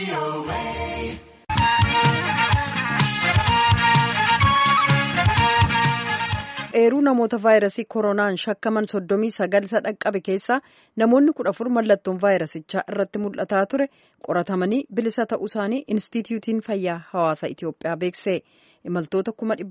Eeruu namoota vaayirasii koronaan shakkaman 39 dhaqqabe keessaa namoonni 14 mallattoon vaayirasichaa irratti mul'ataa ture qoratamanii bilisa ta'uu isaanii Inistituutiin Fayyaa Hawaasaa Itiyoophiyaa beekse. Imaltoota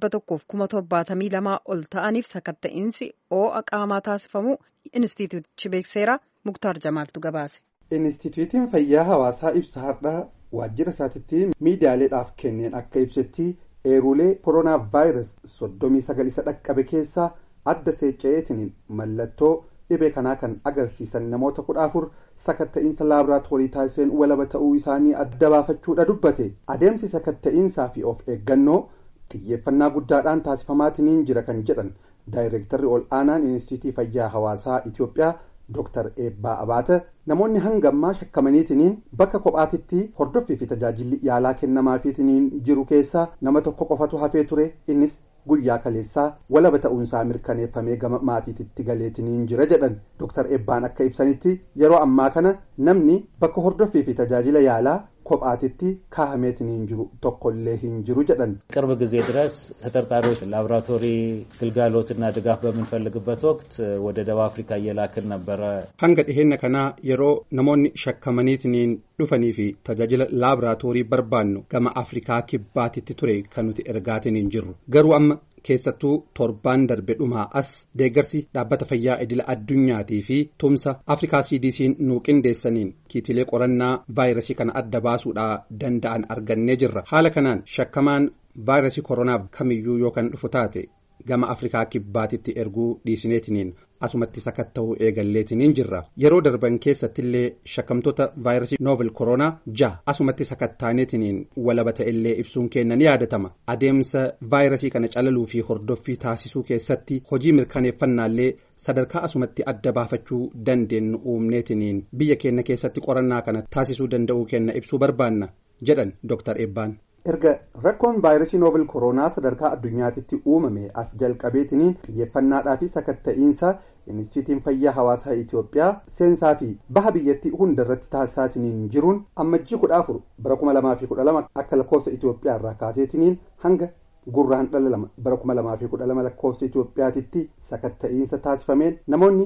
172,072 ol ta'aniif sakatta'iinsi ho'a qaamaa taasifamu Inistituutichi beekseera. Muktaar Jamaaltu gabaase. Inistituutiin Fayyaa Hawaasaa ibsa har'aa waajjira isaatiitti miidiyaaleedhaaf kenneen akka ibsetti eeruulee koronaa vaayirasii 39 dhaqqabe keessaa adda seecca'eetiin mallattoo dhibee kanaa kan agarsiisan namoota 14 sakatta'iinsa laaboraatoorii taasiseen walaba ta'uu isaanii adda baafachuudha dubbate. Adeemsi sakatta'iinsaa fi of eeggannoo xiyyeeffannaa guddaadhaan taasifamaatiin jira kan jedhan daayireektarri ol aanaan Inistituutii Fayyaa Hawaasaa Itiyoophiyaa Dr. Eebbaa Abaata namoonni hanga ammaa shakkamaniitiin bakka kophaatitti hordoffii fi tajaajilli yaalaa kennamaafiitiin jiru keessaa nama tokko qofatu hafee ture. Innis guyyaa kaleessaa walaba ta'uunsaa mirkaneeffamee gama maatiitti galeetiin jira jedhan. Dr. Eebbaan akka ibsanitti yeroo ammaa kana namni bakka hordoffii fi tajaajila yaalaa kophaatitti kaahameetiin jiru tokkollee hin jiru jedhan. ቅርብ ጊዜ ድረስ ተጠርጣሪዎች ላቦራቶሪ ግልጋሎትና ድጋፍ በምንፈልግበት ወቅት ወደ ደቡብ አፍሪካ እየላክን ነበረ። hanga dhiheenya kanaa yeroo namoonni shakkamaniitiin dhufanii fi tajaajila laaboraatoorii barbaannu gama Afrikaa kibbaatitti ture kan nuti ergaatiin jirru. Garuu amma keessattuu torbaan darbe dhumaa as deeggarsi dhaabbata fayyaa idila addunyaatii fi tumsa Afrikaa CDC'n nuu qindeessaniin kiitilee qorannaa vaayirasii kana adda baasuudhaa danda'an argannee jirra. Haala kanaan shakkamaan vaayirasii koronaaf kamiyyuu yookaan dhufu taate gama Afrikaa kibbaatitti erguu dhiisineetiniin asumatti sakatta'uu eegalleetiniin jirra. Yeroo darban keessattillee shakkamtoota vaayirasii novel koronaa 6 asumatti sakattaaneetiniin walaba ta'ellee ibsuun keenya ni yaadatama. Adeemsa vaayirasii kana calaluu fi hordoffii taasisuu keessatti hojii mirkaneeffannaallee sadarkaa asumatti adda baafachuu dandeenyu uumneetiniin biyya keenya keessatti qorannaa kana taasisuu danda'uu keenya ibsuu barbaanna jedhan Dr. Eebbaan. Erga rakkoon vaayirasii novel koronaa sadarkaa addunyaatitti uumame as jalqabeetiniin xiyyeeffannaadhaa fi sakatta'iinsa Inistituutiin Fayyaa Hawaasaa Itiyoophiyaa seensaa fi baha biyyattii hundarratti taasisaatiin jiruun ammajjii 14 bara 2012 akka lakkoofsa Itiyoophiyaa irraa kaaseetiniin hanga gurraandhala 2 bara 2012 lakkoofsa Itiyoophiyaatitti sakatta'iinsa taasifameen namoonni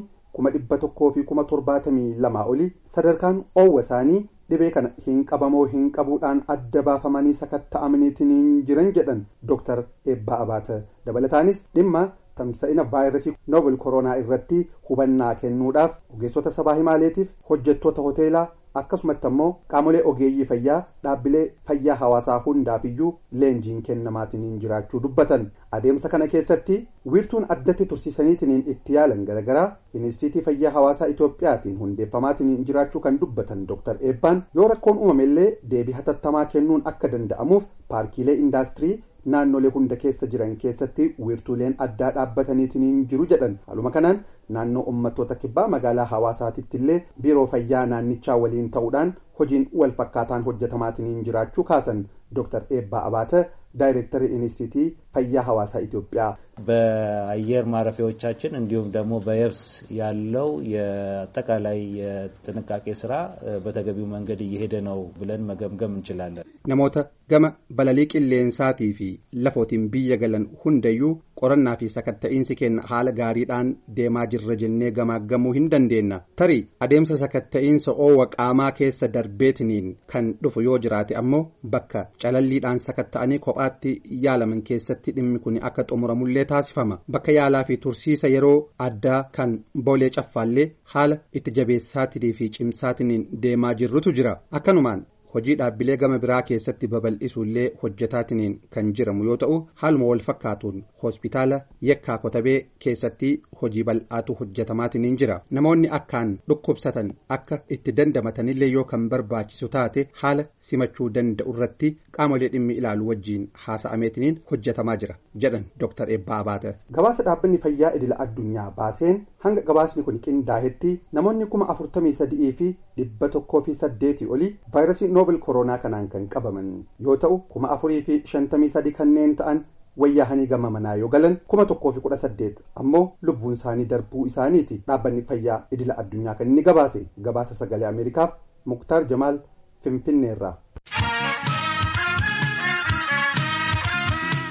172 olii sadarkaan oowwa isaanii dhibee kana hin qabamoo hin qabuudhaan adda baafamanii sakatta'amaniitiin jiran jedhan Dr. Eebbaa Abaata. Dabalataanis dhimma tamsa'ina vaayirasii novel koronaa irratti hubannaa kennuudhaaf ogeessota sabaa himaaleetiif hojjettoota hoteelaa akkasumatti ammoo qaamolee ogeeyyii fayyaa dhaabbilee fayyaa hawaasaa hundaafiyyuu leenjiin kennamaatiin jiraachuu dubbatan. Adeemsa kana keessatti wiirtuun addatti tursiisaniitiin itti yaalan garagaraa Inistituutii Fayyaa Hawaasaa Itiyoophiyaatiin hundeeffamaatiin jiraachuu kan dubbatan Dr. Eebbaan yoo rakkoon uumamellee deebii hatattamaa kennuun akka danda'amuuf paarkiilee indaastirii naannolee hunda keessa jiran keessatti wiirtuuleen addaa dhaabbataniitiin jiru jedhan. Haaluma kanaan naannoo uummattoota kibbaa magaalaa Hawaasaatitti illee biiroo fayyaa naannichaa waliin ta'uudhaan hojiin wal fakkaataan hojjetamaatiin jiraachuu kaasan Dr. Eebbaa Abaata ዳይሬክተር ኢንስቲትዩት ፈያ ሐዋሳ ኢትዮጵያ በአየር ማረፊያዎቻችን እንዲሁም ደግሞ በየብስ ያለው የአጠቃላይ የጥንቃቄ ስራ በተገቢው መንገድ እየሄደ ነው ብለን መገምገም እንችላለን። ነሞተ ገመ በለሊቅ ሌንሳቲ ፊ ለፎቲን ቢየገለን ሁንደዩ ቆረና ፊ ሰከተኢንሲ ኬን ሐለ ጋሪዳን ዴማ ጅረጀኔ ገማገሙ ሂንደንዴና ተሪ አደምሰ ሰከተኢንስ ኦ ወቃማ ኬሰ ደርቤትኒን ከን ዱፉ ዮጅራቲ አሞ በከ ጨለሊዳን ሰከተአኒ ኮጳቲ ያለምን ኬሰቲ ድምኩኒ አከ ጦሙረሙሌ ታሲፈማ በከ ያላፊ ቱርሲሰ የሮ አዳ ከን ቦሌ ጨፋሌ ሐለ ኢትጀቤሳቲ ፊ ጭምሳቲኒን ዴማ ጅሩቱ ጅራ አከኑማን hojii dhaabbilee gama biraa keessatti babal'isuullee hojjetaatiniin kan jiramu yoo ta'u haaluma wal fakkaatuun hospitaala Yekkaa Kotabee keessatti hojii bal'aatu hojjetamaatiniin jira. Namoonni akkaan dhukkubsatan akka itti dandamatanillee yoo kan barbaachisu taate haala simachuu danda'u irratti qaamolee dhimmi ilaalu wajjiin haasa'ameetiniin hojjetamaa jira jedhan Dr. Eebbaa Abaata. Gabaasa dhaabbanni fayyaa idila addunyaa baaseen hanga gabaasni kun qindaa'etti namoonni 43 fi 108 olii vaayirasii novel koronaa kanaan kan qabaman yoo ta'u 4,053 kanneen ta'an wayyahanii gama manaa yoo galan 1,018 ammoo lubbuun isaanii darbuu isaaniiti. Dhaabbanni fayyaa idila addunyaa kan inni gabaasa sagalee Ameerikaaf Muktaar Jamaal Finfinneerraa. jedhan.